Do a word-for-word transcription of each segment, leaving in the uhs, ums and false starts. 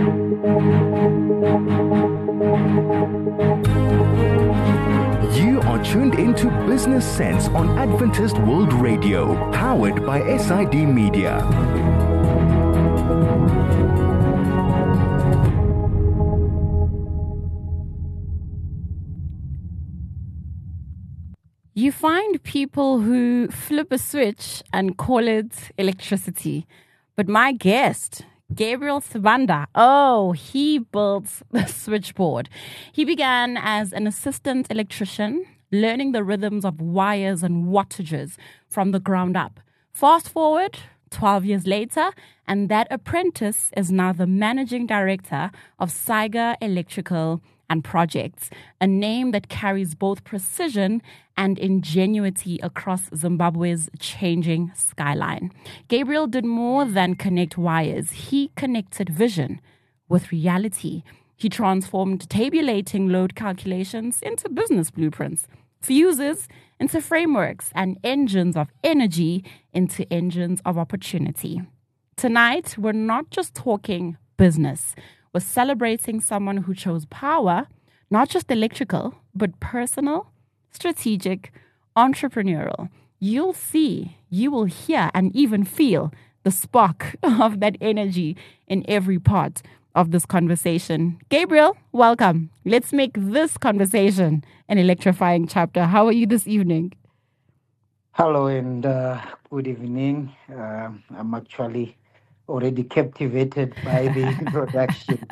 You are tuned into Business Sense on Adventist World Radio, powered by S I D Media. You find people who flip a switch and call it electricity. But my guest, Gabriel Sibanda, oh, he built the switchboard. He began as an assistant electrician, learning the rhythms of wires and wattages from the ground up. Fast forward twelve years later, and that apprentice is now the managing director of Saiga Electrical and Projects, a name that carries both precision and ingenuity across Zimbabwe's changing skyline. Gabriel did more than connect wires. He connected vision with reality. He transformed tabulating load calculations into business blueprints, fuses into frameworks, and engines of energy into engines of opportunity. Tonight, we're not just talking business. We're celebrating someone who chose power, not just electrical, but personal, strategic, entrepreneurial. You'll see, you will hear, and even feel the spark of that energy in every part of this conversation. Gabriel, welcome. Let's make this conversation an electrifying chapter. How are you this evening? Hello and uh, good evening. Uh, I'm actually already captivated by the introduction.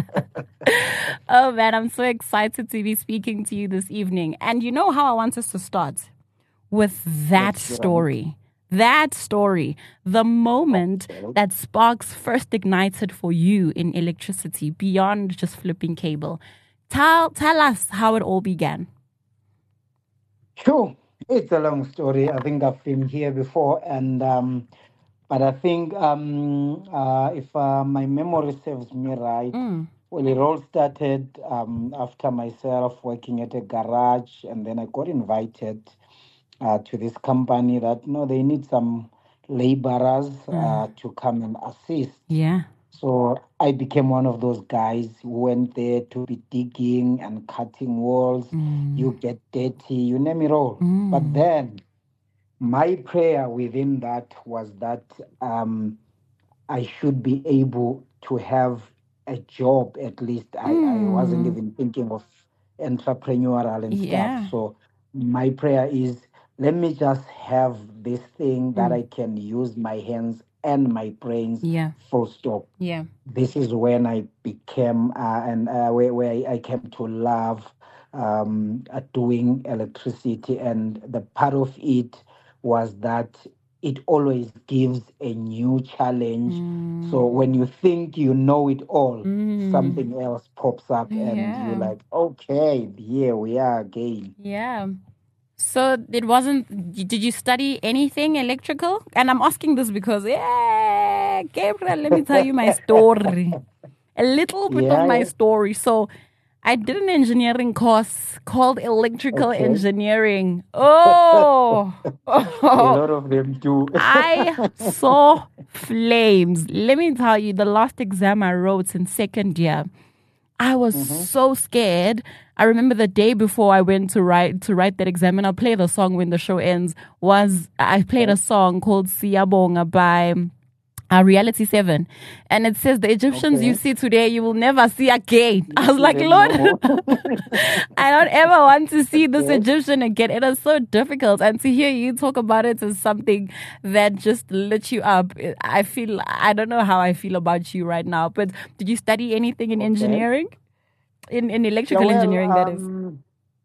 Oh man, I'm so excited to be speaking to you this evening. And you know how I want us to start? With that That's story. right. That story. The moment Okay. that sparks first ignited for you in electricity beyond just flipping cable. Tell, tell us how it all began. Sure, it's a long story. I think I've been here before, and um, but I think um, uh, if uh, my memory serves me right, Mm. well, it all started um, after myself working at a garage, and then I got invited uh, to this company that no, they need some laborers uh, to come and assist. Yeah. So I became one of those guys who went there to be digging and cutting walls. You get dirty, you name it all. But then my prayer within that was that um, I should be able to have a job at least. I, I wasn't even thinking of entrepreneurial and Yeah. stuff. So my prayer is let me just have this thing that I can use my hands and my brains Yeah. full stop. Yeah. This is when I became uh, and uh, where, where I came to love um, uh, doing electricity, and the part of it was that it always gives a new challenge. So when you think you know it all, something else pops up, and Yeah. you're like, okay, here we are again. Yeah. So it wasn't, did you study anything electrical? And I'm asking this because, yeah, Gabriel, let me tell you my story. A little bit Yeah, of my yeah. story. So I did an engineering course called electrical Okay. engineering. Oh, A lot of them do. I saw flames. Let me tell you, the last exam I wrote in second year, I was so scared. I remember the day before I went to write to write that exam, and I'll play the song when the show ends. Was I played a song called Siyabonga by uh, Reality Seven, and it says the Egyptians you Okay. see today you will never see again. I was see like, them Lord, no more. I don't ever want to see this Okay. Egyptian again. It is so difficult, and to hear you talk about it is something that just lit you up. I feel I don't know how I feel about you right now. But did you study anything in Okay. engineering? In in Yeah, electrical well, engineering, that is. um,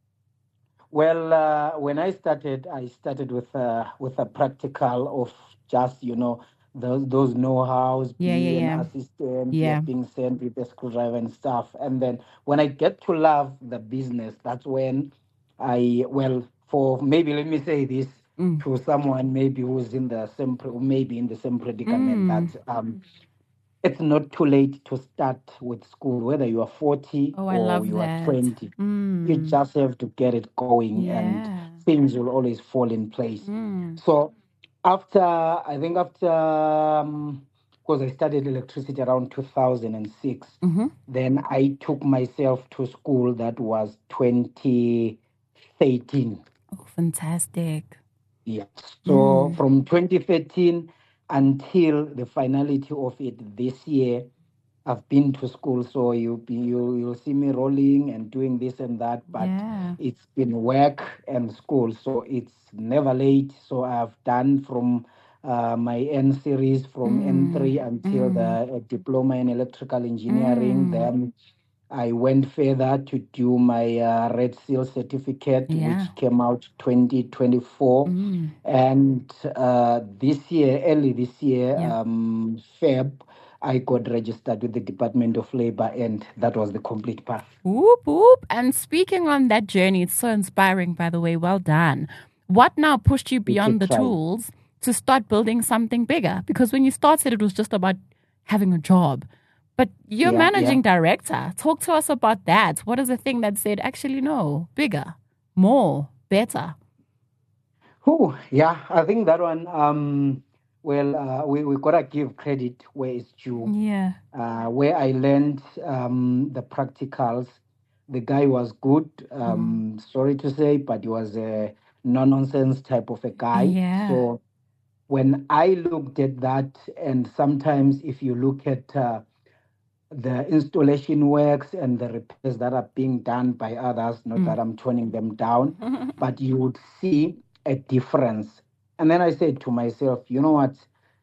well, uh, when I started, I started with uh, with a practical of just you know those those know-hows, Yeah, be yeah, an yeah. assistant, Yeah. yes, being sent with a screwdriver and stuff. And then when I get to love the business, that's when I well for maybe let me say this Mm. to someone maybe who's in the same pre- maybe in the same predicament Mm. that um it's not too late to start with school, whether you are forty Oh, I or love you are that. twenty. You Mm. just have to get it going, and Yeah. things will always fall in place. Mm. So, after, I think after um, because I studied electricity around two thousand six. Mm-hmm. Then I took myself to school that was twenty thirteen. Oh, fantastic. Yeah. So Mm. from twenty thirteen until the finality of it this year, I've been to school. So you be you you'll see me rolling and doing this and that, but Yeah. it's been work and school, so it's never late. So I've done from uh, my N series from N three Mm. until the Mm. uh, diploma in electrical engineering. Mm. Then I went further to do my uh, Red Seal certificate, Yeah. which came out twenty twenty-four. Mm. And uh, this year, early this year, Yeah. um, Feb, I got registered with the Department of Labor, and that was the complete path. Whoop, whoop. And speaking on that journey, it's so inspiring, by the way. Well done. What now pushed you We beyond keep the trying. tools to start building something bigger? Because when you started, it was just about having a job. But you're Yeah, managing yeah. director. Talk to us about that. What is the thing that said, actually, no, bigger, more, better? Oh, yeah, I think that one, um, well, uh, we, we got to give credit where it's due. Yeah. Uh, where I learned um, the practicals, the guy was good. Um, Sorry to say, but he was a no-nonsense type of a guy. Yeah. So when I looked at that, and sometimes if you look at uh, the installation works and the repairs that are being done by others, not Mm. that I'm turning them down, but you would see a difference. And then I said to myself, you know what?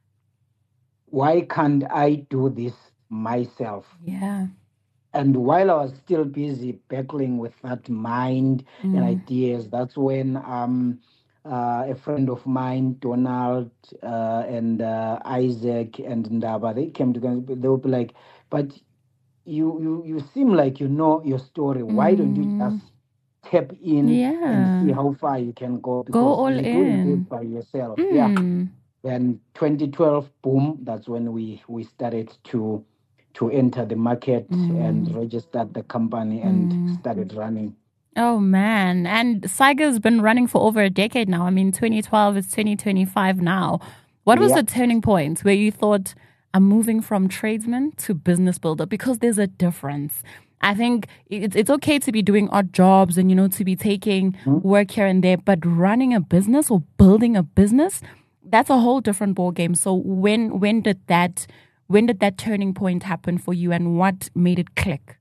Why can't I do this myself? Yeah. And while I was still busy battling with that mind and Mm. ideas, that's when um, uh, a friend of mine, Donald uh, and uh, Isaac and Ndaba, they came together. They would be like, but you, you, you seem like you know your story. Why don't you Mm. just tap in and see Yeah. how far you can go? Go Because all you're doing in. it by yourself. Yeah. Mm. Then twenty twelve, boom, that's when we, we started to to enter the market and Mm. registered the company and Mm. started running. Oh, man. And Saiga's been running for over a decade now. I mean, twenty twelve is twenty twenty-five now. What was Yeah. the turning point where you thought, I'm moving from tradesman to business builder? Because there's a difference. I think it's, it's okay to be doing odd jobs and, you know, to be taking Mhm. work here and there, but running a business or building a business, that's a whole different ballgame. So when when did that when did that turning point happen for you, and what made it click?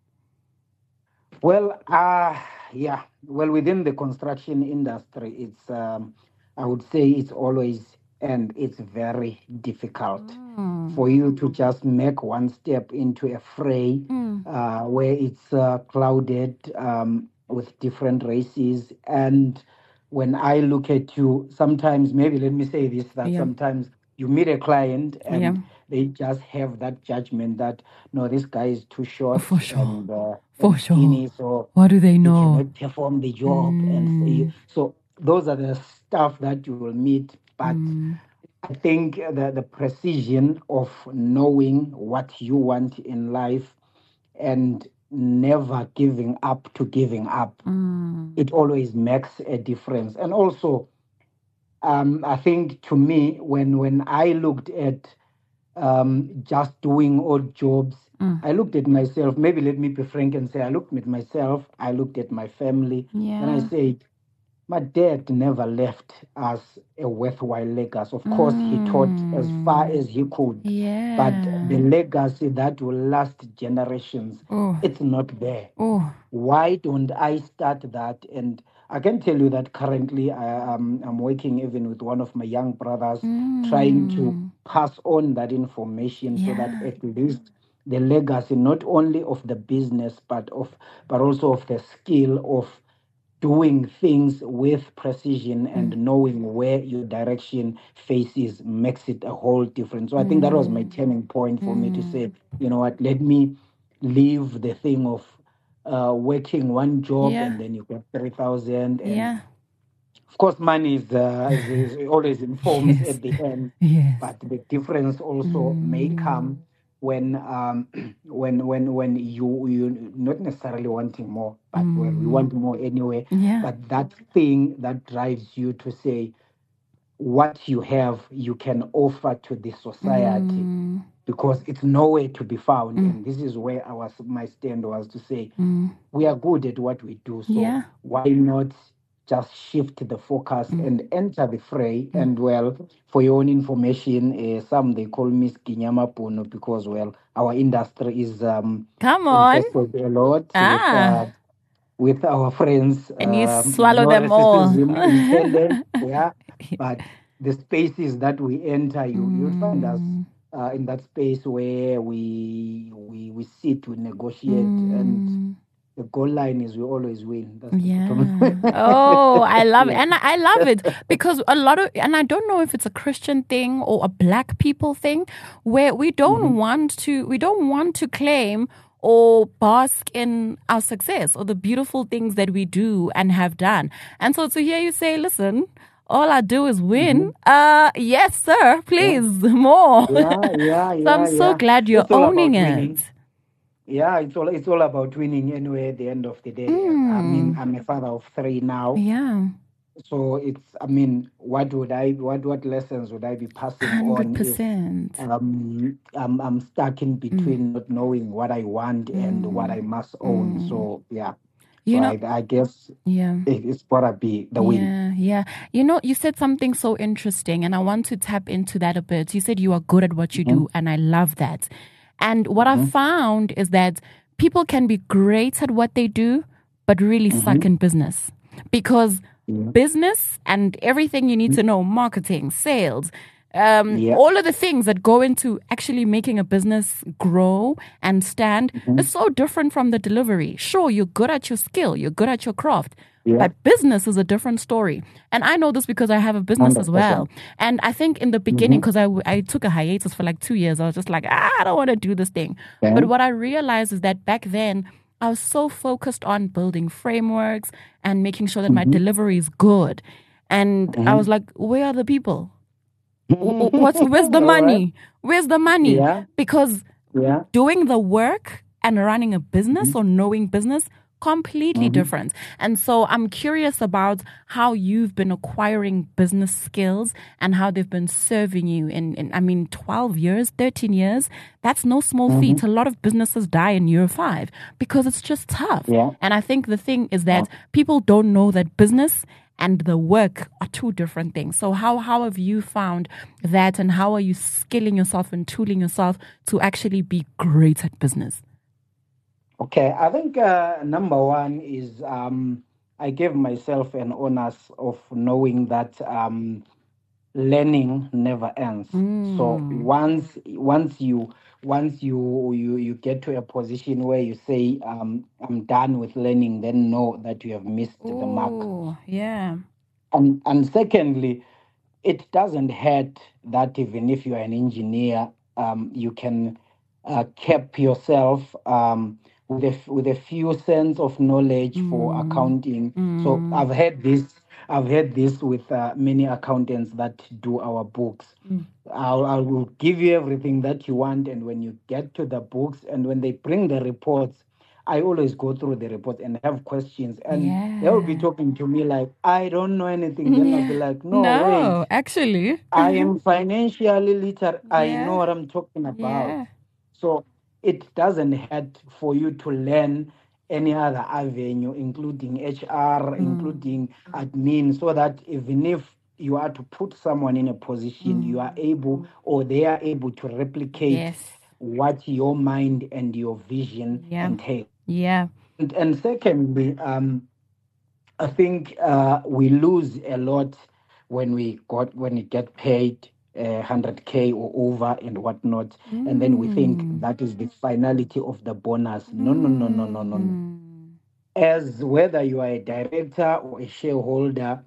Well, uh, yeah. Well, within the construction industry, it's um, I would say it's always and it's very difficult Mm. for you to just make one step into a fray Mm. uh, where it's uh, clouded um, with different races. And when I look at you, sometimes, maybe let me say this, that Yeah. sometimes you meet a client and Yeah. they just have that judgment that, no, this guy is too short For sure. and, uh, For and skinny, sure. so What do they he know? cannot perform the job. And so, you, Mm. so those are the stuff that you will meet. But Mm. I think the, the precision of knowing what you want in life and never giving up to giving up, Mm. it always makes a difference. And also, um, I think to me, when when I looked at um, just doing odd jobs, Mm. I looked at myself. Maybe let me be frank and say, I looked at myself. I looked at my family, and I Yeah. said, my dad never left us a worthwhile legacy. Of course, he taught as far Mm. as he could, but Yeah. the legacy that will last generations, Oh. it's not there. Oh. Why don't I start that? And I can tell you that currently I, um, I'm working even with one of my young brothers, trying to Mm. pass on that information so that Yeah. at least the legacy, not only of the business, but of but also of the skill of doing things with precision and knowing where your direction faces makes it a whole difference. So I think that was my turning point for me to say, you know what, let me leave the thing of uh, working one job Yeah. and then you get three thousand. And Yeah. of course, money is, uh, is, is always informs Yes. at the end, Yes. but the difference also may come when um when when when you you not necessarily wanting more, but well, we want more anyway. Yeah. But that thing that drives you to say, what you have you can offer to the society, Mm. because it's nowhere to be found. Mm. And this is where our my stand was to say, Mm. we are good at what we do, so Yeah. why not just shift the focus Mm. and enter the fray? Mm. And well, for your own information, uh, some they call me Skinyama Puno, because well, our industry is um Come on. infested a lot with Ah. uh, with our friends. And you Um, swallow no them all. racism intended, yeah. But the spaces that we enter, you you'll find us Mm. uh, in that space where we we we sit, we negotiate, and Mm. the goal line is we always win. That's the Yeah. bottom. Oh, I love it. Yeah. And I I love it because a lot of, and I don't know if it's a Christian thing or a black people thing, where we don't Mhm. want to, we don't want to claim or bask in our success or the beautiful things that we do and have done. And so to hear you say, listen, all I do is win. Uh, yes, sir. Please, more. Yeah, yeah, So yeah, I'm so yeah. glad you're It's all owning about it. winning. Yeah, it's all it's all about winning anyway at the end of the day. I mean, Mm. I'm a father of three now. Yeah. So it's, I mean, what would I, what what lessons would I be passing Hundred on if percent. um I'm I'm stuck in between not knowing what I want and what I must own? Mm. So yeah, You so know, I I guess yeah. it, it's gotta be the win. Yeah, yeah. You know, you said something so interesting, and I want to tap into that a bit. You said you are good at what you do, and I love that. And what I found is that people can be great at what they do, but really suck in business. Because Yeah. business and everything you need to know, marketing, sales, um, Yeah. all of the things that go into actually making a business grow and stand is so different from the delivery. Sure, you're good at your skill, you're good at your craft, Yeah. but business is a different story. And I know this because I have a business as well. one hundred percent. And I think in the beginning, because I, w- I took a hiatus for like two years, I was just like, ah, I don't want to do this thing. Okay. But what I realized is that back then, I was so focused on building frameworks and making sure that my delivery is good. And I was like, where are the people? W- w- What's, where's the All right. money? Where's the money? Yeah. Because Yeah. doing the work and running a business or knowing business, completely different. And so I'm curious about how you've been acquiring business skills and how they've been serving you in, in I mean, twelve years, thirteen years. That's no small feat. A lot of businesses die in year five because it's just tough. Yeah. And I think the thing is that people don't know that business and the work are two different things. So how how have you found that, and how are you skilling yourself and tooling yourself to actually be great at business? Okay, I think uh, number one is um, I gave myself an onus of knowing that um, learning never ends. So once once you once you you you get to a position where you say um, I'm done with learning, then know that you have missed the mark. Oh, yeah. And and secondly, it doesn't hurt that even if you are an engineer, um, you can uh, keep yourself um, with a f- with a few cents of knowledge for accounting. So I've had this. I've had this with uh, many accountants that do our books. I'll, I will give you everything that you want, and when you get to the books and when they bring the reports, I always go through the reports and have questions, and they'll be Yeah. talking to me like I don't know anything. Then I'll be like, no, No, wait, actually. I am financially literate. I Yeah. know what I'm talking about. Yeah. So it doesn't hurt for you to learn any other avenue, including H R, including admin, so that even if you are to put someone in a position, you are able or they are able to replicate Yes. what your mind and your vision Yeah. entail. Yeah. And, and secondly, um, I think uh, we lose a lot when we got when we get paid uh, one hundred k or over and whatnot, and then we think that is the finality of the bonus. No, no, no, no, no, no, no. As whether you are a director or a shareholder,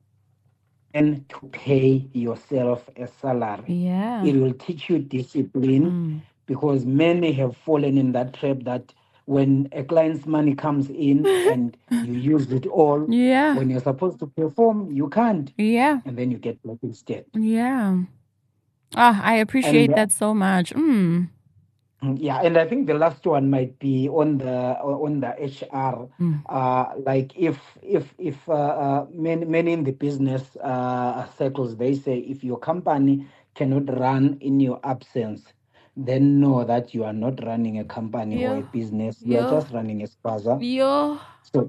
and to pay yourself a salary. Yeah. It will teach you discipline because many have fallen in that trap that when a client's money comes in and you use it all, Yeah. when you're supposed to perform, you can't. Yeah. And then you get black instead. Yeah. Ah, I appreciate And, uh, that so much. Mm. Yeah, and I think the last one might be on the on the H R. Mm. Uh, like if if if uh, uh, many many in the business uh, circles, they say if your company cannot run in your absence, then know that you are not running a company or Yeah. a business. You are Yeah. just running a spaza. Yeah. So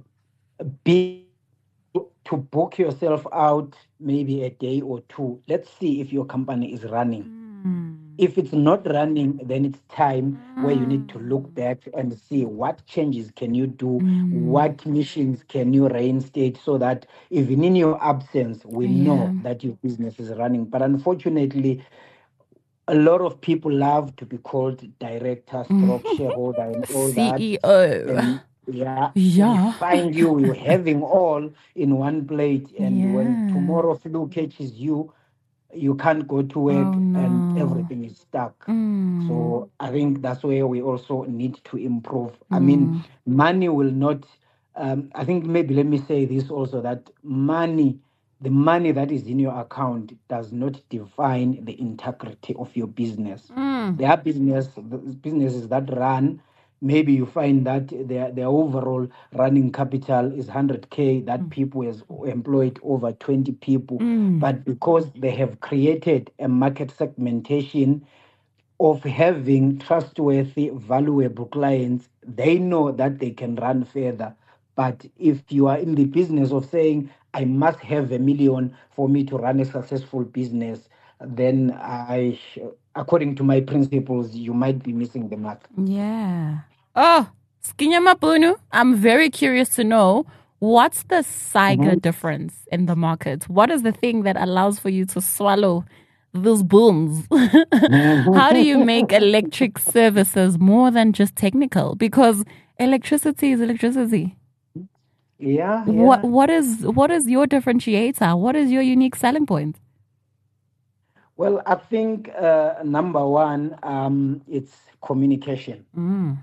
be to book yourself out maybe a day or two. Let's see if your company is running. Mm. If it's not running, then it's time where you need to look Mm. back and see what changes can you do, Mm. what missions can you reinstate, so that even in your absence, we Yeah. know that your business is running. But unfortunately, a lot of people love to be called director, Mm. stroke shareholder, and all that. C E O. And yeah, we Yeah. find you you having all in one plate, and when Yeah. tomorrow flu catches you, you can't go to work Oh and no. everything is stuck. Mm. So I think that's where we also need to improve. I mean, Mm. money will not. Um, I think maybe let me say this also, that money, the money that is in your account, does not define the integrity of your business. Mm. There are business businesses that run. Maybe you find that their their overall running capital is one hundred k. That people has employed over twenty people, Mm. but because they have created a market segmentation of having trustworthy, valuable clients, they know that they can run further. But if you are in the business of saying, I must have a million for me to run a successful business, then I, according to my principles, you might be missing the mark. Yeah. Oh, Skinya Mapunu, I'm very curious to know what's the Saiga Mhm. difference in the market? What is the thing that allows for you to swallow those booms? How do you make electric services more than just technical? Because electricity is electricity. Yeah, What yeah. what is what is your differentiator? What is your unique selling point? Well, I think uh, number one, um, it's communication. Mm.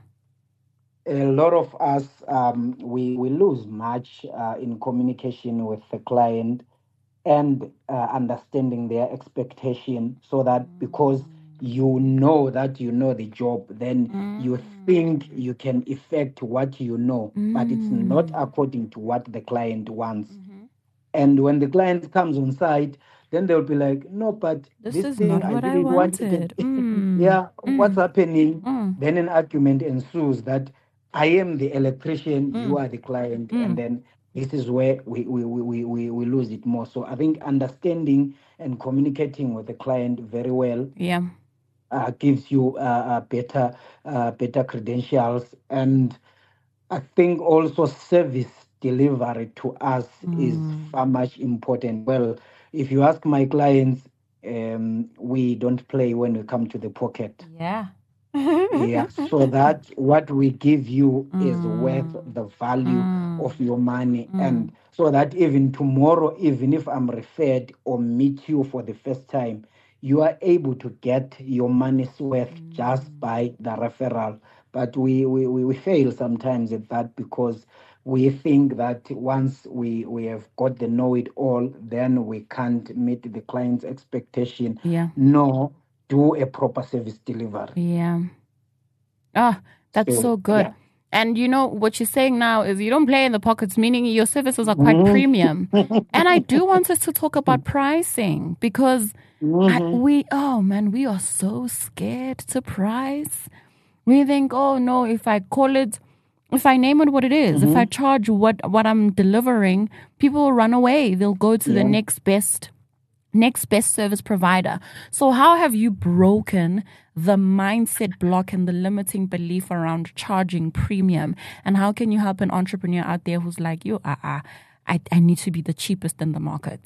A lot of us, um, we we lose much uh, in communication with the client, and uh, understanding their expectation, so that because you know that you know the job, then you think you can effect what you know, but it's not Mm. according to what the client wants. Mhm. And when the client comes on site, then they'll be like, no, but This this is thing not I what I didn't want it. wanted. Mm. Yeah, what's Mm. happening? Mm. Then an argument ensues that I am the electrician, you Mm. are the client, and Mm. then this is where we, we, we, we, we we lose it more. So I think understanding and communicating with the client very well Yeah. uh, gives you uh, uh, better uh, better credentials. And I think also service delivery to us is Mm. far much important. Well, if you ask my clients, um, we don't play when we come to the pocket. Yeah. Yeah, so that what we give you is worth Mm. the value Mm. of your money. Mm. And so that even tomorrow, even if I'm referred or meet you for the first time, you are able to get your money's worth just by the referral. But we, we, we, we fail sometimes at that, because we think that once we, we have got the know it all, then we can't meet the client's expectation. Yeah. No, do a proper service delivery. Yeah. Ah, that's So, so good. yeah. And you know what you're saying now is you don't play in the pockets, meaning your services are quite Mhm. premium. And I do want us to talk about pricing, because I, Mhm. we, oh man, we are so scared to price. We think, oh no, if I call it, if I name it what it is, if I Mhm. charge what what I'm delivering, people will run away. They'll go to the Yeah. next best next best service provider. So how have you broken the mindset block and the limiting belief around charging premium? And how can you help an entrepreneur out there who's like, you, uh, uh, I, I need to be the cheapest in the market?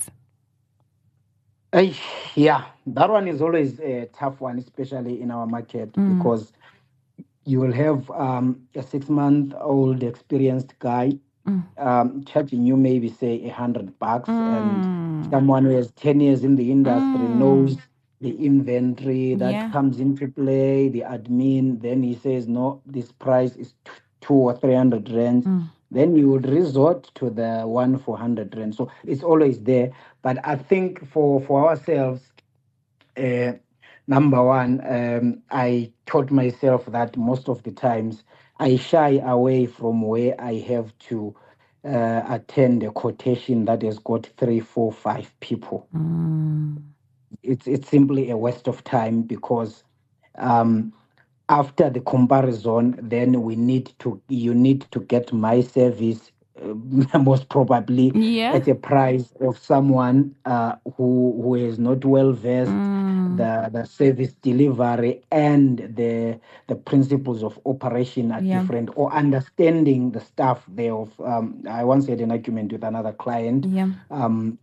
Eh, yeah, that one is always a tough one, especially in our market, Mm. because you will have um, a six-month-old experienced guy Mm. um, charging you maybe say a hundred bucks, and Mm. someone who has ten years in the industry Mm. knows the inventory that Yeah. comes into play, the admin. Then he says, no, this price is t- two or three hundred rands. Mm. Then you would resort to the one for hundred rand. So it's always there. But I think for for ourselves, uh, number one, um, I taught myself that most of the times I shy away from where I have to uh, attend a quotation that has got three, four, five people. Mm. It's it's simply a waste of time because um, after the comparison, then we need to you need to get my service uh, most probably Yeah. at a price of someone uh, who who is not well versed Mm. the the service delivery and the the principles of operation are Yeah. different, or understanding the stuff thereof. um, I once had an argument with another client. Yeah. um,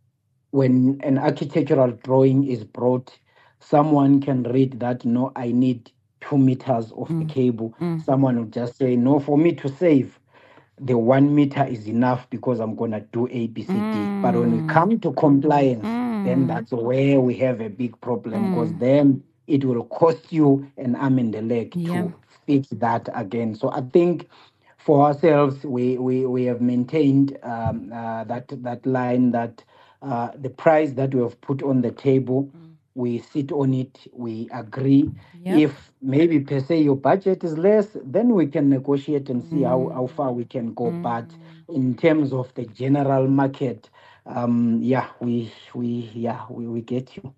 when an architectural drawing is brought, someone can read that, no, I need two meters of the Mm. cable. Mm. Someone will just say, no, for me to save, the one meter is enough because I'm going to do A, B, C, D. But when we Mm. come to compliance, then Mm. that's where we have a big problem because Mm. then it will cost you an arm and a leg Yeah. to fix that again. So I think for ourselves, we, we, we have maintained um, uh, that, that line that uh, the price that we have put on the table, we sit on it, we agree. Yep. If maybe per se your budget is less, then we can negotiate and see how, how far we can go. Mm. But in terms of the general market, um, yeah, we we yeah we, we get you.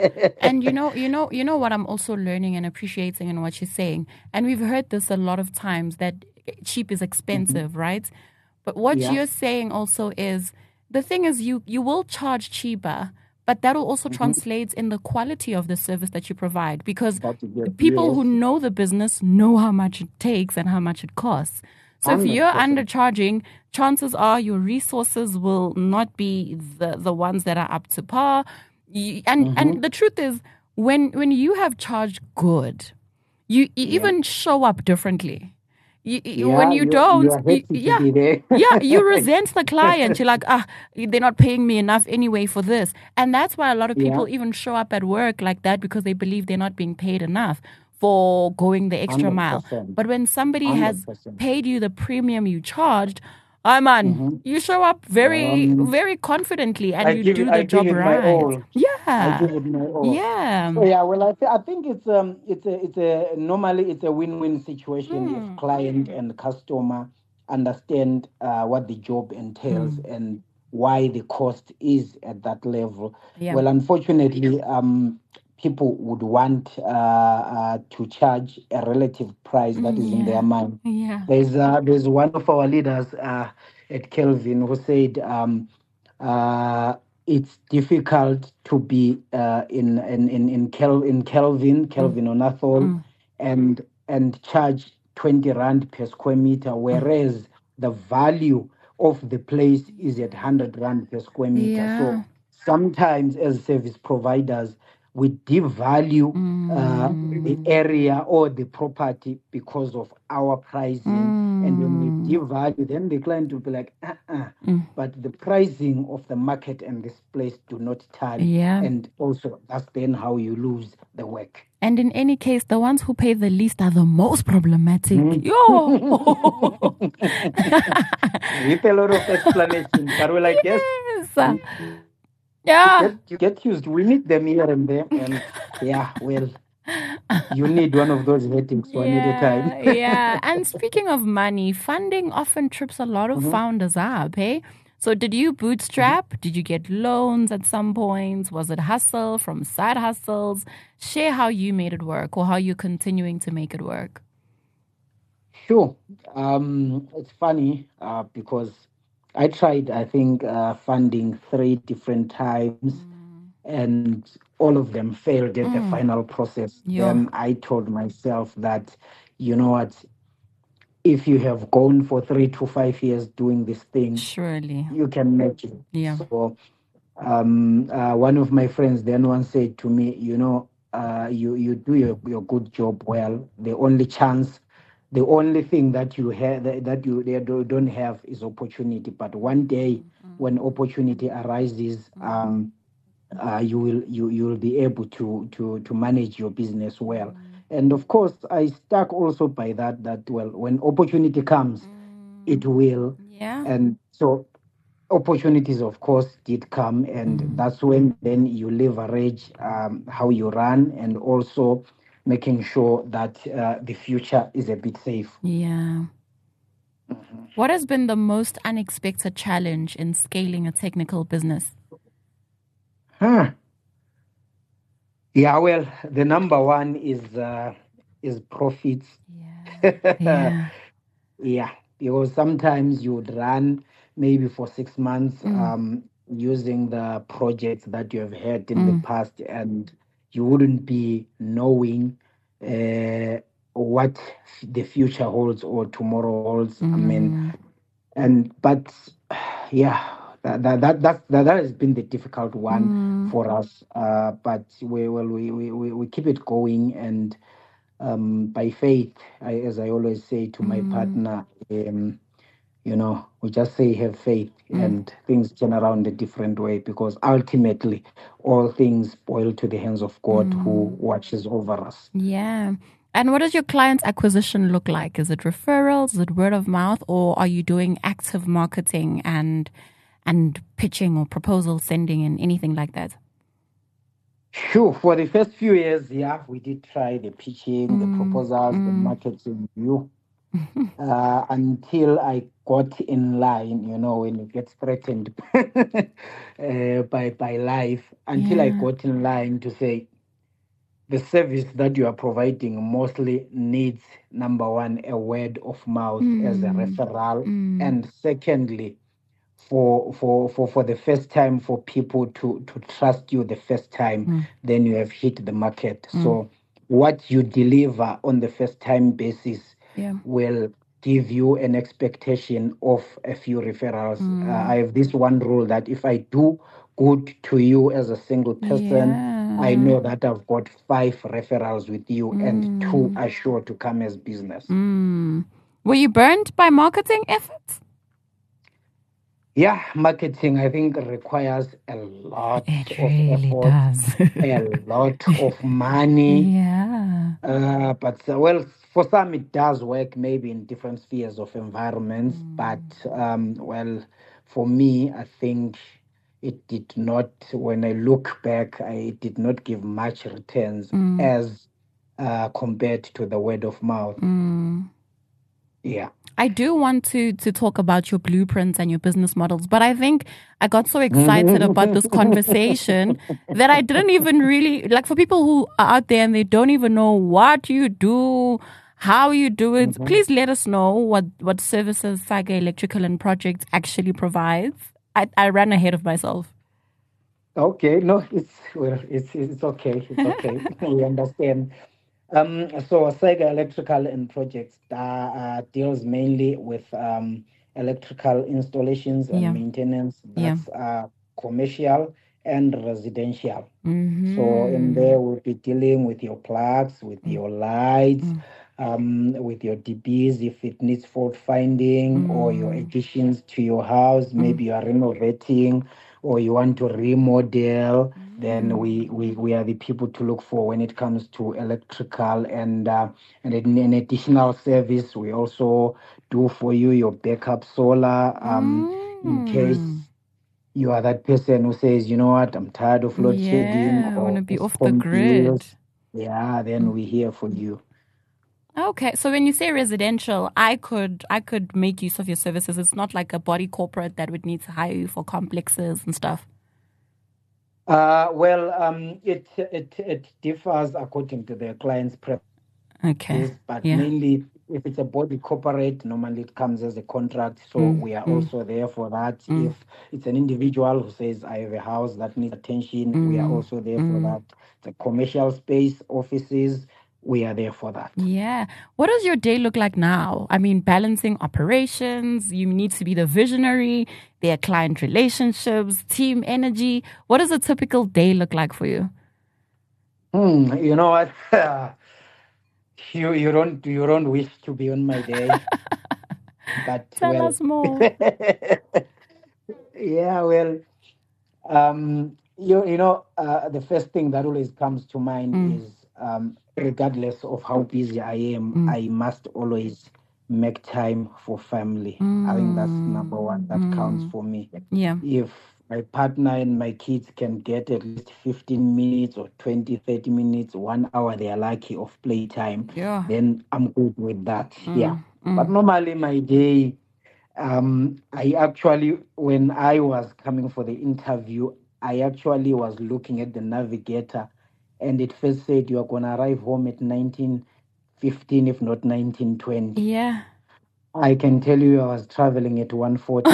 And you know, you know, you know what I'm also learning and appreciating in what you're saying. And we've heard this a lot of times that cheap is expensive, right? But what Yeah. you're saying also is the thing is you you will charge cheaper, but that will also translate in the quality of the service that you provide because That you get- people who yes. know the business know how much it takes and how much it costs. So if you're one hundred percent. undercharging, chances are your resources will not be the, the ones that are up to par. You- And and the truth is, when when you have charged good, you, you even show up differently. You, you- when Yeah, you you- don't, you are happy to yeah, be there. yeah, you resent the client. You're like, ah, they're not paying me enough anyway for this, and that's why a lot of people Yeah. even show up at work like that because they believe they're not being paid enough for going the extra mile. one hundred percent. But when somebody has one hundred percent. paid you the premium you charged, ah man, you show up very, Um, very confidently and I you give do it- the I give job it my right. all. I Yeah, give it my all. yeah. So yeah, well, I, th- I think it's um it's a it's a normally it's a win-win situation Hmm. if client and customer understand uh, what the job entails Hmm. and why the cost is at that level. Yeah. Well, unfortunately, um, people would want uh, uh, to charge a relative price that is in Yeah. their mind. Yeah. There's uh, there's one of our leaders uh, at Kelvin who said um, uh, it's difficult to be uh, in in in in, Kel- in Kelvin Kelvin on Athol and and charge twenty rand per square meter, whereas the value of the place is at one hundred rand per square meter. Yeah. So sometimes as service providers we devalue uh, the area or the property because of our pricing. And when we devalue, then the client will be like, uh-uh. But the pricing of the market and this place do not tally. Yeah. And also, that's then how you lose the work. And in any case, the ones who pay the least are the most problematic. Yo! With a lot of explanation, but we're like, yes, Yes. Yeah. get, you get used. We need them here and there. And yeah, well, you need one of those headings one at a time. Yeah, yeah. And speaking of money, funding often trips a lot of founders up, hey? So did you bootstrap? Did you get loans at some points? Was it hustle from side hustles? Share how you made it work or how you're continuing to make it work. Sure. Um, it's funny uh, because I tried, I think, uh, funding three different times, and all of them failed at the final process. Yeah. Then I told myself that, you know what, if you have gone for three to five years doing this thing, Surely. you can make it. Yeah. So um, uh, one of my friends then once said to me, you know, uh, you, you do your, your good job well. The only chance, the only thing that you have that, that you they do- don't have is opportunity. But one day when opportunity arises, um, uh, you will you you will be able to to to manage your business well. And of course, I stuck also by that that well when opportunity comes, it will. Yeah. And so opportunities, of course, did come, and Mm. that's when then you leverage um, how you run, and also making sure that uh, the future is a bit safe. Yeah. What has been the most unexpected challenge in scaling a technical business? Huh. Yeah, well, the number one is uh, is profits. Yeah. Yeah. Yeah, because sometimes you would run maybe for six months Mm. um, using the projects that you have had in the Mm. past, and you wouldn't be knowing uh, what the future holds or tomorrow holds. I mean, Mm. and but yeah, that that that that's, that, that has been the difficult one Mm. for us. Uh, but we well we, we we we keep it going, and um, by faith, I, as I always say to my Mm. partner, um, you know, we just say have faith, Mm. and things turn around a different way, because ultimately all things boil to the hands of God who Mm. watches over us. Yeah. And what does your client's acquisition look like? Is it referrals? Is it word of mouth? Or are you doing active marketing and and pitching or proposal sending and anything like that? Sure, for the first few years, yeah, we did try the pitching, the Mm. proposals, the Mm. marketing, you, uh, until I got in line, you know, when you get threatened uh, by by life, until I Yeah. got in line to say, the service that you are providing mostly needs, number one, a word of mouth as a Mm. referral, Mm. and secondly, for for for for the first time, for people to to trust you the first time, Mm. then you have hit the market. Mm. So what you deliver on the first time basis Yeah. will give you an expectation of a few referrals. Uh, Mm. I have this one rule that if I do good to you as a single person, I Yeah. know that I've got five referrals with you, and two Mm. are sure to come as business. Mm. Were you burned by marketing efforts? Yeah, marketing, I think, requires a lot It of really effort, does. a lot of money. Yeah. Uh, but uh, well, for some it does work, maybe in different spheres of environments. But um, well, for me, I think it did not. When I look back, I, it did not give much returns Mm. as uh, compared to the word of mouth. Mm. Yeah. I do want to to talk about your blueprints and your business models, but I think I got so excited about this conversation that I didn't even really like, for people who are out there and they don't even know what you do, how you do it. Mhm. Please let us know what what services Saga Electrical and Projects actually provides. I, I ran ahead of myself. Okay, no, it's well, it's it's okay, it's okay. We understand. Um, so Sega Electrical and Projects uh, uh, deals mainly with um, electrical installations and Yeah, maintenance. yeah. That's uh, commercial and residential. So in Mm-hmm. there, we'll be dealing with your plugs, with your lights, um, with your D Bs if it needs fault finding, or your Mm-hmm. additions to your house. Maybe you are renovating or you want to remodel. Then we, we, we are the people to look for when it comes to electrical, and uh, and in an additional service we also do for you your backup solar, um, in case Mm. you are that person who says, you know what, I'm tired of load shedding Yeah, I want or to be off the Eskom grid. bills. Yeah, then we're here for you. Okay, so when you say residential, I could I could make use of your services. It's not like a body corporate that would need to hire you for complexes and stuff. Uh, well, um, it it it differs according to the client's preferences, Okay. but Yeah. mainly if it's a body corporate, normally it comes as a contract. So Mm, we are mm, also there for that. mm, If it's an individual who says, I have a house that needs attention, we are mm, also there for mm. that. The commercial space, offices, we are there for that. Yeah. What does your day look like now? I mean, balancing operations, you need to be the visionary, there are client relationships, team energy. What does a typical day look like for you? Hmm, you know what? you you don't you don't wish to be on my day, but Tell well, us more. yeah, well, um, you you know, uh, the first thing that always comes to mind Mm, is, um, regardless of how busy I am, mm, I must always make time for family. I think that's number one that counts for me. Yeah. If my partner and my kids can get at least fifteen minutes or twenty, thirty minutes, one hour, they are lucky of playtime, Yeah. then I'm good with that. Yeah. But normally my day, um, I actually, when I was coming for the interview, I actually was looking at the navigator, and it first said you are going to arrive home at nineteen fifteen, if not nineteen twenty. Yeah. I can tell you I was traveling at one forty.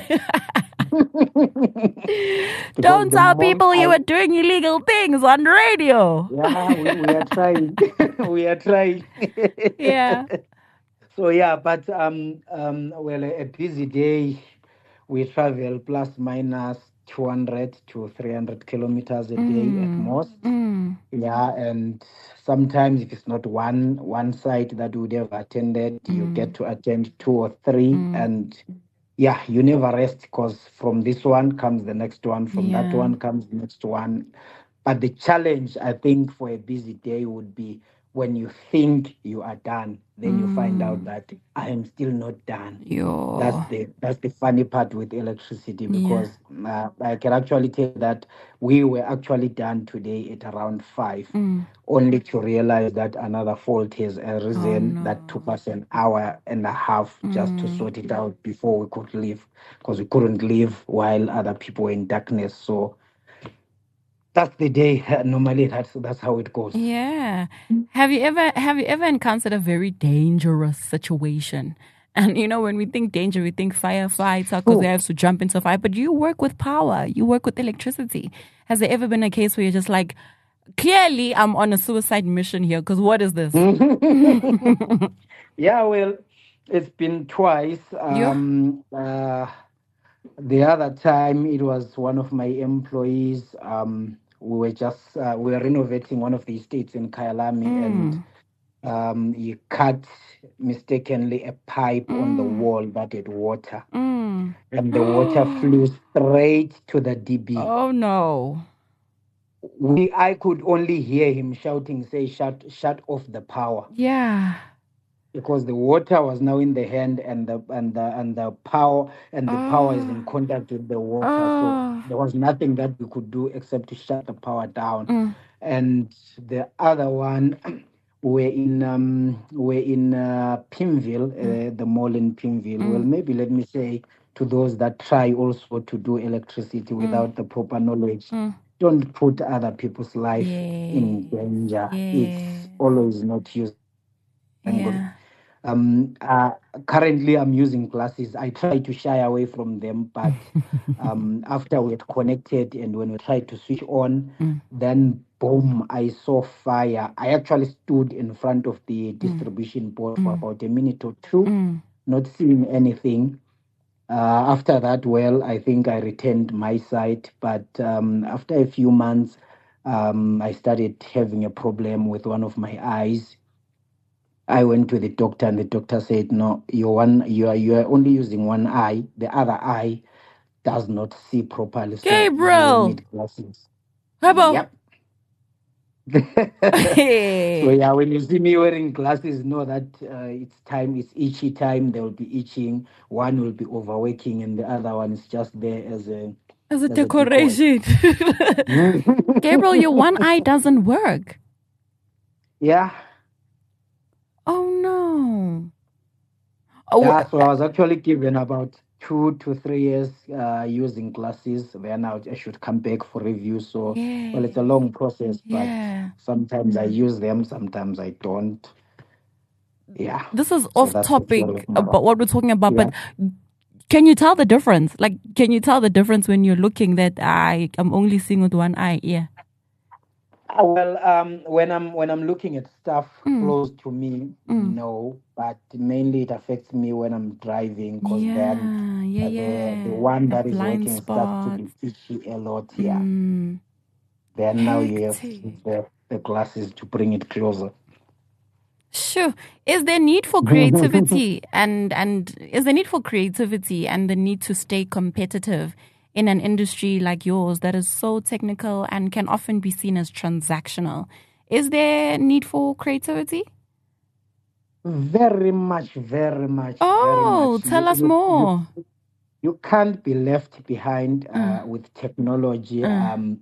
Don't tell people you I, were doing illegal things on radio. Yeah, we, we are trying. we are trying. Yeah. So yeah, but um um well, a, a busy day, we travel plus minus two hundred to three hundred kilometers a day at most. Mm. Yeah, and sometimes if it's not one one site that we would have attended, you get to attend two or three, and yeah, you never rest, because from this one comes the next one, from that Yeah. one comes the next one. But the challenge, I think, for a busy day would be when you think you are done, then you find out that I am still not done. Yo. That's the that's the funny part with electricity, because uh, I can actually tell that we were actually done today at around five, only to realize that another fault has arisen that took us an hour and a half just to sort it out before we could leave, because we couldn't leave while other people were in darkness. So that's the day. Normally, that's that's how it goes. Yeah. Have you ever have you ever encountered a very dangerous situation? And you know, when we think danger, we think firefighter because they have to jump into a fire. But you work with power. You work with electricity. Has there ever been a case where you're just like, clearly, I'm on a suicide mission here? Because what is this? Yeah, well, it's been twice. Um, uh, the other time, it was one of my employees. Um, we were just uh, we were renovating one of the estates in Kyalami, and um, he cut mistakenly a pipe on the wall that had water, Mm. and the water flew straight to the D B. Oh no. We I could only hear him shouting, "Say, shut, shut off the power!" Yeah. Because the water was now in the hand, and the and the and the power and the power is in contact with the water. Oh. So there was nothing that we could do except to shut the power down. Mm. And the other one, we're in um we're in uh, Pimville, uh, the mall in Pimville. Well, maybe let me say to those that try also to do electricity without the proper knowledge, don't put other people's life in danger. It's always not used. Yeah. Um, uh, currently, I'm using glasses. I try to shy away from them, but um, after we had connected and when we tried to switch on, then boom, I saw fire. I actually stood in front of the distribution board for about a minute or two, not seeing anything. Uh, after that, well, I think I retained my sight, but um, after a few months, um, I started having a problem with one of my eyes. I went to the doctor, and the doctor said, "No, you one you are you are only using one eye. The other eye does not see properly. So Gabriel! you need glasses." How Yep. So yeah, when you see me wearing glasses, know that uh, it's time. It's itchy time. They will be itching. One will be overworking, and the other one is just there as a As a as decoration. Gabriel, your one eye doesn't work. Yeah. Oh no. Oh, Yeah, so I was actually given about two to three years uh, using glasses. Then I I should come back for review. So, well, it's a long process, but yeah. sometimes I use them, sometimes I don't. Yeah. This is So off that's what we're topic talking about. about what we're talking about, Yeah. but can you tell the difference? Like, can you tell the difference when you're looking that I am only seeing with one eye? Yeah. Uh, Well, um, when I'm when I'm looking at stuff close to me, no, but mainly it affects me when I'm driving, because Yeah, then yeah, uh, the yeah. the one The that is blind working starts to spots. be itchy a lot. Yeah. Mm. Then now you have to Hectic. use the, the glasses to bring it closer. Sure. Is there need for creativity and and is there need for creativity and the need to stay competitive in an industry like yours that is so technical and can often be seen as transactional? Is there need for creativity? Very much, very much, very Oh, much. You, tell us you, you, more. you can't be left behind uh, Uh, with technology, uh, um,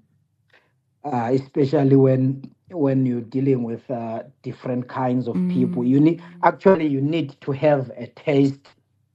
uh, especially when when you're dealing with uh, different kinds of people. mm, You need actually you need to have a taste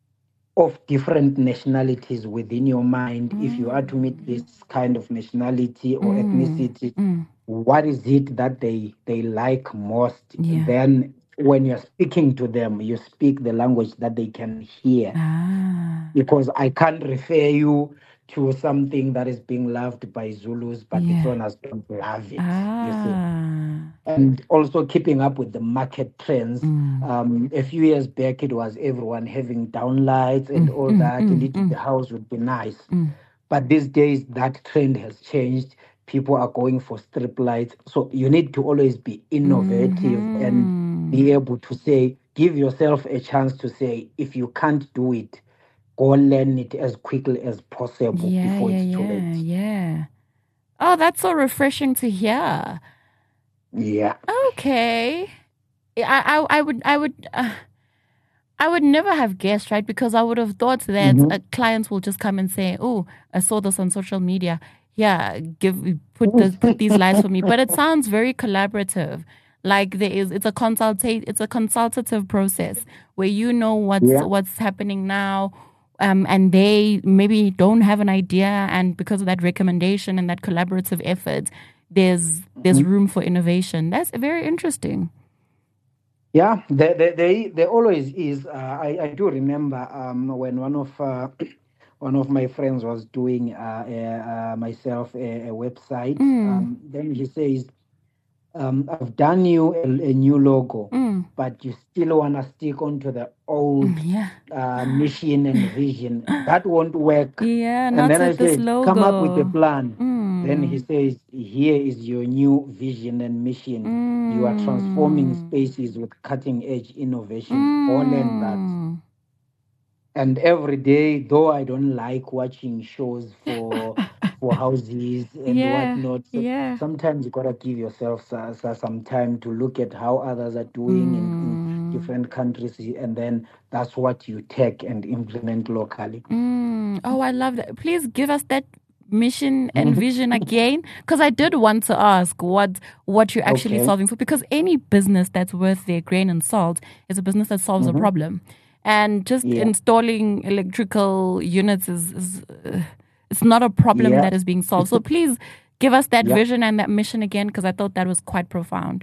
of different nationalities within your mind. If you are to meet mm, this kind of nationality or mm, ethnicity, mm. what is it that they they like most? Yeah. Then when you're speaking to them, you speak the language that they can hear, Ah, because I can't refer you to something that is being loved by Zulus, but the yeah. Tsongas don't love it, you see. Ah. And also keeping up with the market trends. Mm, Um, a few years back, it was everyone having downlights and mm, all mm, that, and mm, it, the mm, house would be nice. mm, But these days, that trend has changed. People are going for strip lights. So you need to always be innovative and mhm. be able to say, give yourself a chance to say, if you can't do it, go learn it as quickly as possible Yeah, before yeah, it's too yeah, late. yeah. Oh, that's so refreshing to hear. Yeah. Okay. I, I, I would, I would, uh, I would never have guessed, right? Because I would have thought that Mm-hmm. uh, clients will just come and say, "Oh, I saw this on social media. Yeah, give put the put these lights for me." But it sounds very collaborative. Like there is, it's a consultate, it's a consultative process where you know what's Yeah. what's happening now, um, and they maybe don't have an idea, and because of that recommendation and that collaborative effort, there's there's Mhm. room for innovation. That's very interesting. Yeah, there, there, there, there always is. Uh, I, I do remember um, when one of uh, one of my friends was doing uh, a, uh, myself a, a website. Mm, Um, then he says, um, "I've done you a, a new logo, mm, but you still want to stick onto the mm, old yeah. uh, mission and vision. That won't work." Yeah, And not then I with this said, "Come up with a logo. plan." Then he Mm. says, "Here is your new vision and mission. You are transforming Mm. spaces with cutting edge innovation. All in that." Mm. And every day, though I don't like watching shows for for houses and Yeah, whatnot, so yeah. sometimes you gotta give yourself so- so- some time to look at how others are doing in, in Mm. different countries, and then that's what you take and implement locally. Mm. Oh, I love that. Please give us that mission and vision again, because I did want to ask what what you're actually Okay. solving for, because any business that's worth their grain and salt is a business that solves a hmm problem. And just Yeah. installing electrical units is, is uh, it's not a problem Yeah. that is being solved. So please give us that Yeah. vision and that mission again, because I thought that was quite profound.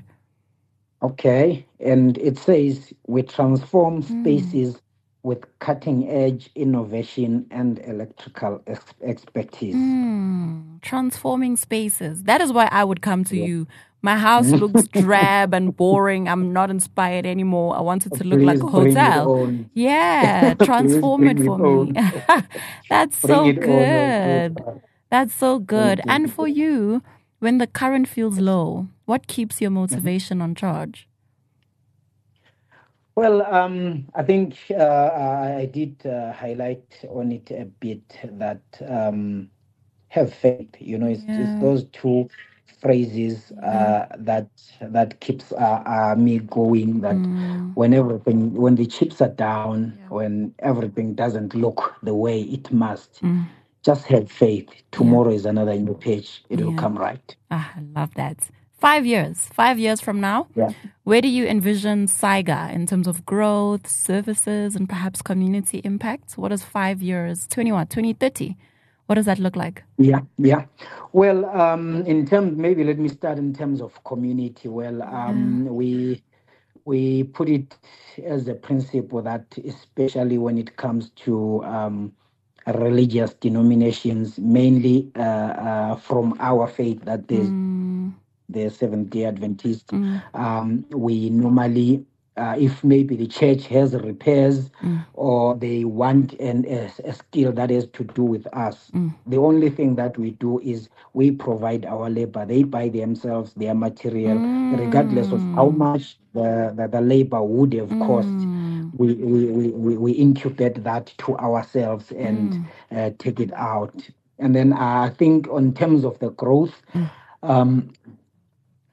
Okay. And it says we transform Mm. spaces with cutting edge innovation and electrical ex- expertise. Mm. Transforming spaces. That is why I would come to Yeah. you. My house looks drab and boring. I'm not inspired anymore. I want it to look like Please a bring it hotel. on. Yeah, Please transform it bring it for me. on. That's Bring so it on. good. Also. That's so Thank good. And for you. you, when the current feels low, what keeps your Mhm. motivation on charge? Well, um, I think uh, I I did uh, highlight on it a bit that um, have faith. You know, it's, it's Yeah, those two phrases yeah. uh, that that keeps uh, uh, me going. That Mm, when everything, when the chips are down, yeah. when everything doesn't look the way it must, Mm, just have faith. yeah, Tomorrow is another new page. It will yeah. come right. Ah, I love that. Five years, five years from now, Yeah. where do you envision Saiga in terms of growth, services, and perhaps community impact? What is five years, twenty what, twenty thirty? What does that look like? Yeah, yeah. Well, um, in terms, maybe let me start in terms of community. Well, Yeah. um, we we put it as a principle that, especially when it comes to um, religious denominations, mainly uh, uh, from our faith, that is Mm, the Seventh Day Adventist, mm, um, we normally, uh, if maybe the church has repairs mm, or they want an, a, a skill that has to do with us, mm. the only thing that we do is we provide our labor. They buy themselves their material, regardless of how Mm, much the, the, the labor would have cost. mm, We, we, we, we we incubate that to ourselves and mm, uh, take it out. And then uh, I think, on terms of the growth, mm, um,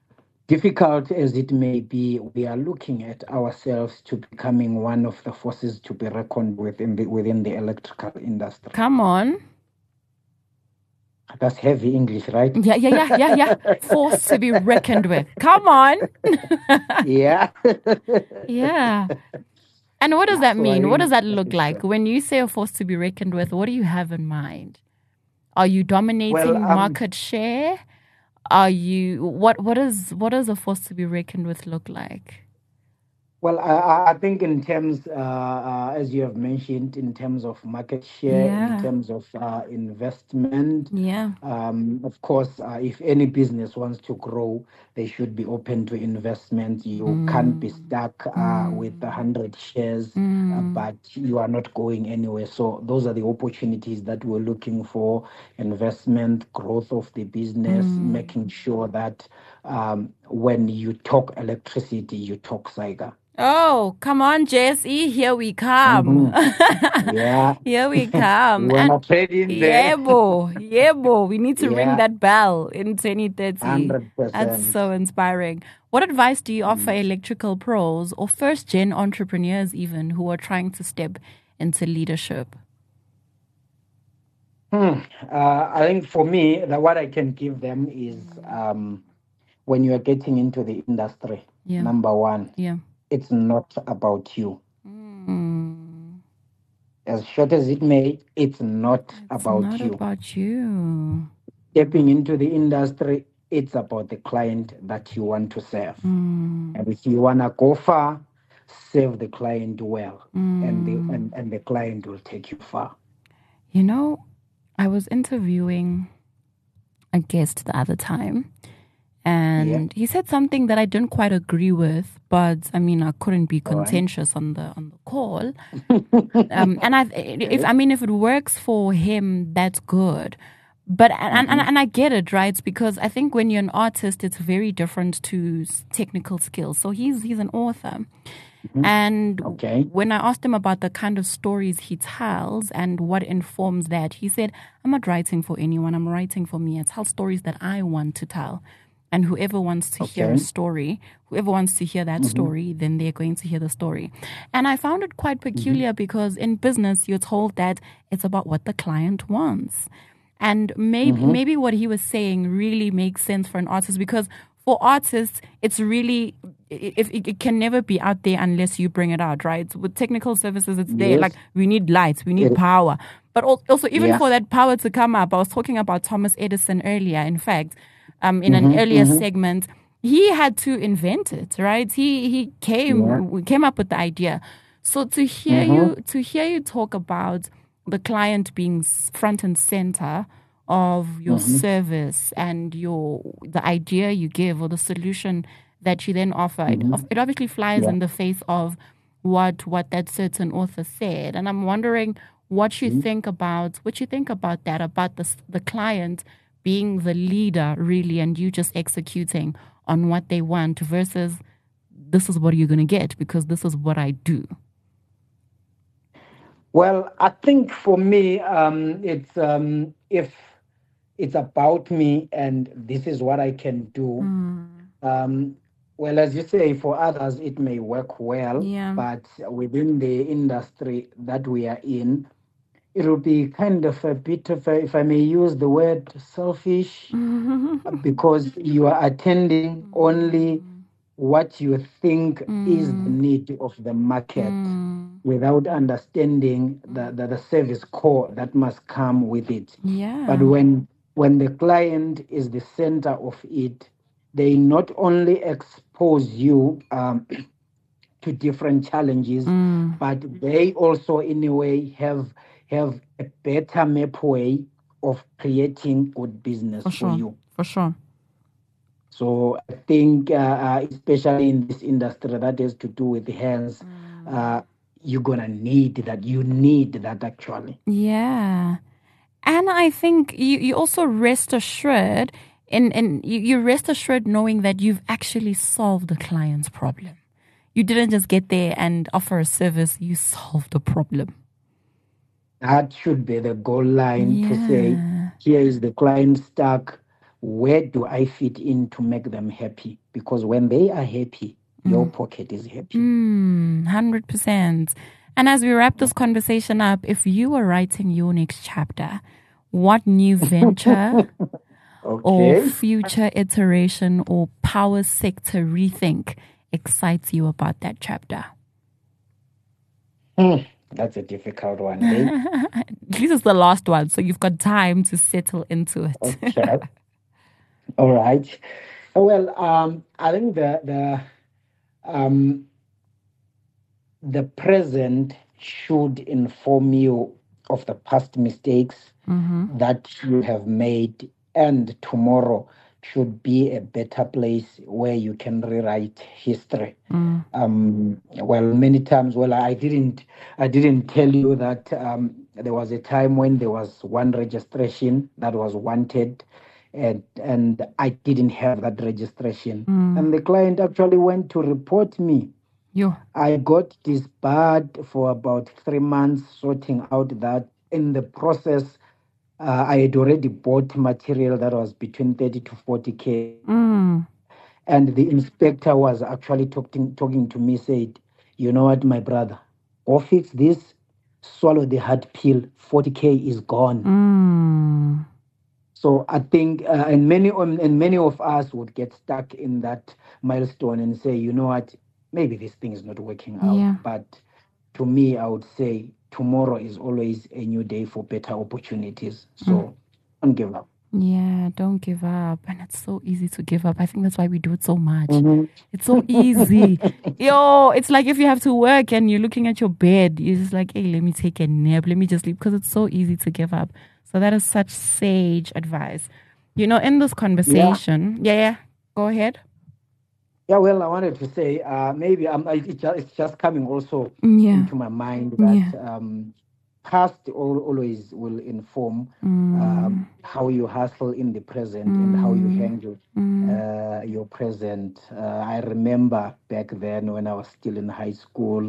difficult as it may be, we are looking at ourselves to becoming one of the forces to be reckoned with in the, within the electrical industry. Come on. That's heavy English, right? Yeah, yeah, yeah, yeah, yeah. Force to be reckoned with. Come on. Yeah. Yeah. And what does that So I mean? What really does that look think like? so. When you say a force to be reckoned with, what do you have in mind? Are you dominating Well, um, market share? Are you what what is what does a force to be reckoned with look like? Well, I, I I think in terms, uh, uh, as you have mentioned, in terms of market share, in Yeah. terms of uh, investment, Yeah. um, of course, uh, if any business wants to grow, they should be open to investment. You can't be stuck uh, with a hundred shares, uh, but you are not going anywhere. So those are the opportunities that we're looking for: investment, growth of the business, making sure that um, when you talk electricity, you talk Saiga. Oh, come on, J S E, here we come. Mhm. Yeah. Here we come. We're And not trading there. yeah, bo, yeah, bo. We need to ring Yeah, that bell in twenty thirty. That's one hundred percent. so inspiring. What advice do you offer electrical pros or first gen entrepreneurs even who are trying to step into leadership? Hmm. Uh, I think for me, the, what I can give them is um, when you are getting into the industry, Yeah. number one, Yeah. it's not about you. Mm. As short as it may, it's not It's about not you. about you. Stepping into the industry, it's about the client that you want to serve. Mm. And if you want to go far, serve the client well, and the Mm. and, and the client will take you far. You know, I was interviewing a guest the other time, and he said something that I didn't quite agree with, but I mean, I couldn't be All right. contentious on the on the call. um, and I, if I mean, if it works for him, that's good. But and, and and I get it, right? It's because I think when you're an artist, it's very different to s- technical skills. So he's he's an author, and Okay. when I asked him about the kind of stories he tells and what informs that, he said, "I'm not writing for anyone. I'm writing for me. I tell stories that I want to tell." And whoever wants to hear a Okay. story, whoever wants to hear that story, then they're going to hear the story. And I found it quite peculiar because in business, you're told that it's about what the client wants. And maybe maybe what he was saying really makes sense for an artist because for artists, it's really it, it, it can never be out there unless you bring it out, right? With technical services, it's there. Yes. Like we need lights, we need It- power, but al- also even Yeah. for that power to come up, I was talking about Thomas Edison earlier. In fact, um, in an earlier segment, he had to invent it, right? He he came came up with the idea. So to hear you to hear you talk about the client being s- front and center of your service and your the idea you give or the solution that you then offer, it, of- it obviously flies Yeah. in the face of what what that certain author said. And I'm wondering what you think about what you think about that, about the s- the client being the leader really and you just executing on what they want versus this is what you're going to get because this is what I do. Well, I think for me, um, it's um, if it's about me and this is what I can do. Um, well, as you say, for others it may work well, Yeah. but within the industry that we are in, it will be kind of a bit of, a, if I may use the word, selfish, because you are attending only what you think is the need of the market without understanding the, the, the service core that must come with it. Yeah. But when when the client is the center of it, they not only expose you um, to different challenges, but they also in a way have have a better map way of creating good business For for sure. you. For sure. So I think, uh, uh, especially in this industry that has to do with hands, uh, you're gonna need that. You need that actually. Yeah. And I think you, you also rest assured in, in you, you rest assured knowing that you've actually solved the client's problem. You didn't just get there and offer a service, you solved the problem. That should be the goal line to say, Yeah. here is the client stack. where do I fit in to make them happy? Because when they are happy, mm. your pocket is happy. Mm, one hundred percent. And as we wrap this conversation up, if you were writing your next chapter, what new venture okay. or future iteration or power sector rethink excites you about that chapter? Mm, that's a difficult one. Eh? This is the last one, so you've got time to settle into it. Okay. All right. Well, um, I think the the um, the present should inform you of the past mistakes mm-hmm. that you have made, and tomorrow should be a better place where you can rewrite history. Mm. Um, well, many times, well, I didn't, I didn't tell you that um, there was a time when there was one registration that was wanted, and and I didn't have that registration, mm. and the client actually went to report me. Yeah. I got disbarred for about three months sorting out that. In the process, uh, I had already bought material that was between thirty to forty K. Mm. And the inspector was actually talking, talking to me, said, you know what, my brother, go fix this, swallow the hard pill, forty K is gone. Mm. So I think, uh, and many um, and many of us would get stuck in that milestone and say, you know what, maybe this thing is not working out. Yeah. But to me, I would say tomorrow is always a new day for better opportunities. So mm. don't give up. Yeah, don't give up. And it's so easy to give up. I think that's why we do it so much. Mm-hmm. It's so easy. Yo, it's like if you have to work and you're looking at your bed, you're just like, hey, let me take a nap. Let me just sleep. Because it's so easy to give up. So that is such sage advice. You know, in this conversation, yeah, yeah, yeah. Go ahead. Yeah, well, I wanted to say uh, maybe um, it just, it's just coming also yeah. into my mind that yeah. um, past always will inform mm. um, how you hustle in the present mm. and how you handle mm. uh, your present. Uh, I remember back then when I was still in high school,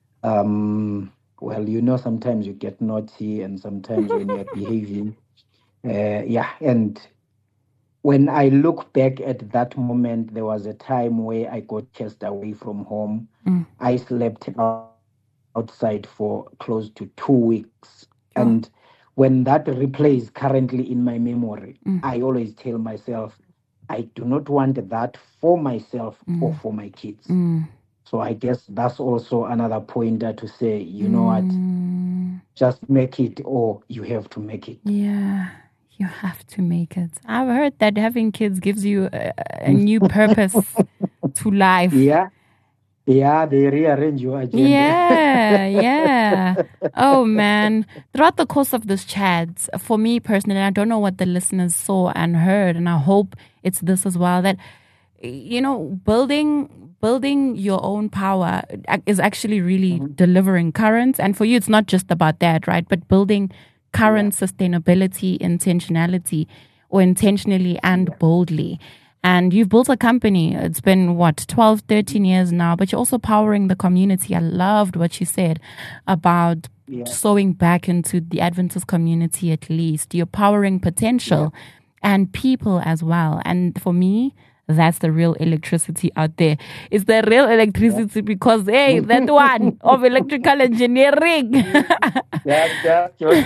um, well, you know, sometimes you get naughty and sometimes when you're behaving, uh, yeah, and when I look back at that moment, there was a time where I got chased away from home. Mm. I slept out, outside for close to two weeks. Oh. And when that replays currently in my memory, mm. I always tell myself, I do not want that for myself mm. or for my kids. Mm. So I guess that's also another pointer to say, you know mm. what, just make it or you have to make it. Yeah. You have to make it. I've heard that having kids gives you a, a new purpose to life. Yeah. Yeah, they rearrange your agenda. Yeah, yeah. Oh, man. Throughout the course of this chat, for me personally, I don't know what the listeners saw and heard, and I hope it's this as well, that, you know, building building your own power is actually really mm-hmm. delivering current. And for you, it's not just about that, right? But building current yeah. sustainability, intentionality, or intentionally and yeah. boldly. And you've built a company. It's been, what, twelve, thirteen years now, but you're also powering the community. I loved what you said about yeah. sowing back into the Adventist community at least. You're powering potential yeah. and people as well. And for me, that's the real electricity out there. It's the real electricity yeah. because, hey, that one of electrical engineering. That's just your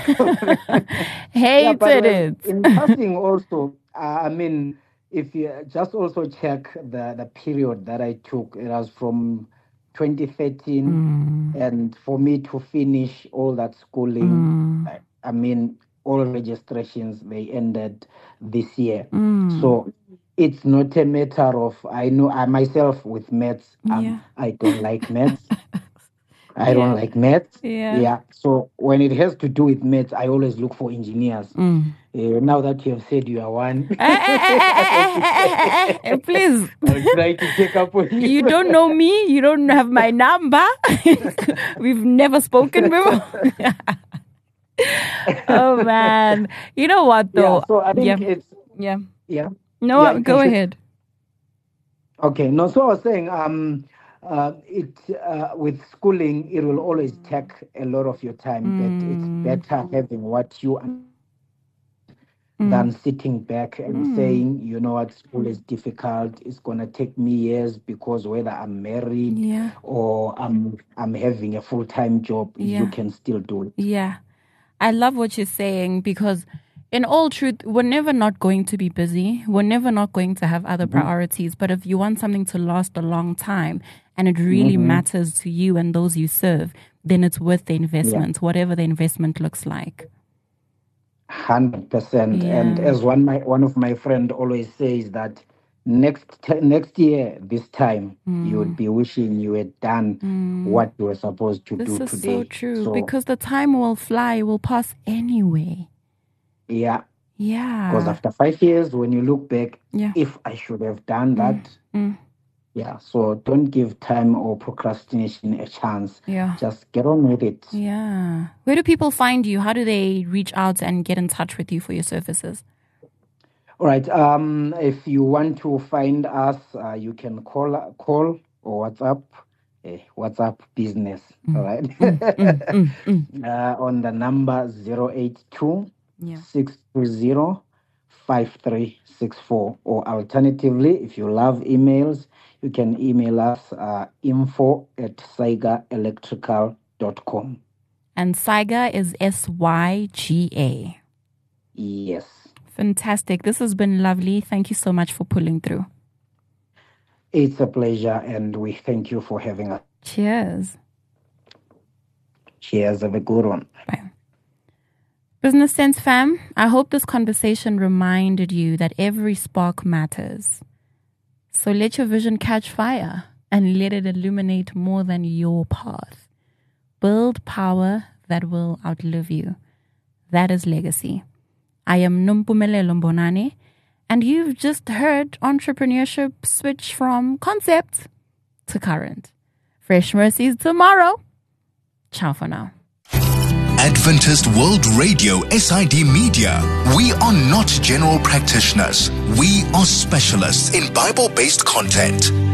hated yeah, it. In passing also, uh, I mean, if you just also check the, the period that I took, it was from twenty thirteen. Mm. And for me to finish all that schooling, mm. I, I mean, all registrations, they ended this year. Mm. So it's not a matter of, I know I myself with maths, um, yeah. I don't like maths. I yeah. don't like maths. Yeah. yeah. So when it has to do with maths, I always look for engineers. Mm. Uh, now that you have said you are one, please. I'll try to take up with you. You don't know me. You don't have my number. We've never spoken before. Oh man, you know what though? Yeah, so I think yeah. it's yeah, yeah. No, yeah, go ahead. Okay, no. So I was saying, um, uh, it uh, with schooling, it will always take a lot of your time. Mm. But it's better having what you mm. than sitting back and mm. saying, you know what, school is difficult. It's going to take me years because whether I'm married yeah. or I'm I'm having a full-time job, yeah. you can still do it. Yeah. I love what you're saying because in all truth, we're never not going to be busy. We're never not going to have other mm-hmm. priorities. But if you want something to last a long time and it really mm-hmm. matters to you and those you serve, then it's worth the investment, yeah. whatever the investment looks like. one hundred percent. Yeah. And as one my one of my friend always says that next t- next year, this time, mm. you would be wishing you had done mm. what you were supposed to this do is today. So true, so, because the time will fly, will pass anyway. Yeah. Yeah. Because after five years, when you look back, yeah. if I should have done that, mm. Mm. yeah. So don't give time or procrastination a chance. Yeah. Just get on with it. Yeah. Where do people find you? How do they reach out and get in touch with you for your services? All right. Um, if you want to find us, uh, you can call call or WhatsApp. Eh, WhatsApp business. Mm. All right. mm, mm, mm, mm. Uh, on the number zero eight two yeah. six two zero five three six four. Or alternatively, if you love emails, you can email us uh, info at syga electrical dot com. And Syga is S Y G A. Yes. Fantastic. This has been lovely. Thank you so much for pulling through. It's a pleasure, and we thank you for having us. Cheers. Cheers. Have a good one. Bye. Business Sense fam, I hope this conversation reminded you that every spark matters. So let your vision catch fire and let it illuminate more than your path. Build power that will outlive you. That is legacy. I am Nompumelelo Mbonani, and you've just heard entrepreneurship switch from concept to current. Fresh mercies tomorrow. Ciao for now. Adventist World Radio S I D Media. We are not general practitioners. We are specialists in Bible-based content.